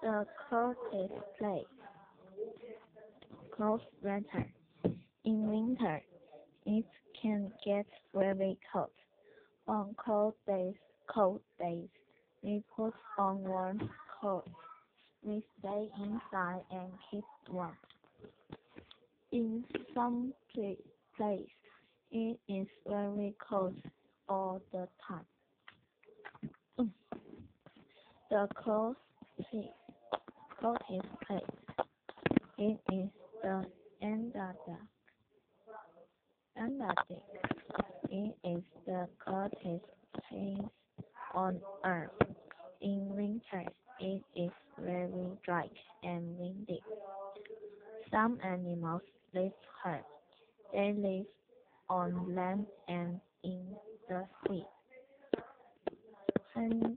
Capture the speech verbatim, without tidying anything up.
The coldest place, cold weather. In winter, it can get very cold. On cold days, cold days, we put on warm coats. We stay inside and keep warm. In some pla- place, it is very cold all the time. Mm. The cold place, coldest place, it is the Antarctic. Antarctic. It is the coldest place on Earth. In winter, it is very dry and windy. Some animals live here. They live on land and in the sea. When